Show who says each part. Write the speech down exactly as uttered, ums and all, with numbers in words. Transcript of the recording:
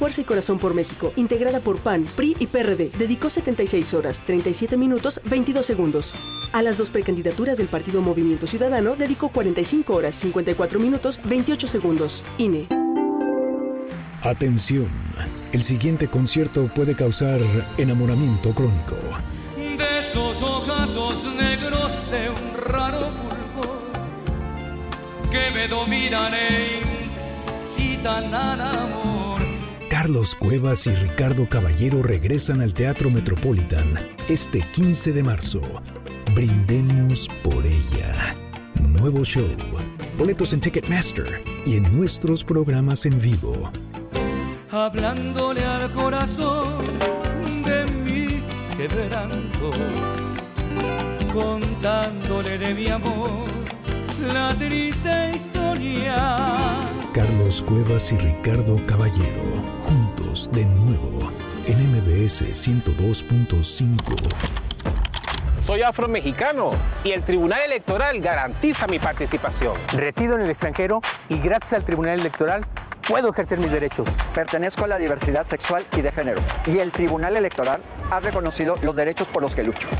Speaker 1: Fuerza y Corazón por México, integrada por P A N, P R I y P R D, dedicó setenta y seis horas, treinta y siete minutos, veintidós segundos. A las dos precandidaturas del Partido Movimiento Ciudadano dedicó cuarenta y cinco horas, cincuenta y cuatro minutos, veintiocho segundos. I N E.
Speaker 2: Atención, el siguiente concierto puede causar enamoramiento crónico.
Speaker 3: De esos ojazos negros de un raro fulgor que me dominan e incitan al amor.
Speaker 2: Carlos Cuevas y Ricardo Caballero regresan al Teatro Metropolitan este quince de marzo. Brindemos por ella. Nuevo show. Boletos en Ticketmaster y en nuestros programas en vivo.
Speaker 3: Hablándole al corazón de mi quebranto, contándole de mi amor la triste historia.
Speaker 2: Carlos Cuevas y Ricardo Caballero, juntos de nuevo en M B S ciento dos punto cinco.
Speaker 4: Soy afromexicano y el Tribunal Electoral garantiza mi participación.
Speaker 5: Resido en el extranjero y gracias al Tribunal Electoral puedo ejercer mis derechos.
Speaker 6: Pertenezco a la diversidad sexual y de género y el Tribunal Electoral ha reconocido los derechos por los que lucho.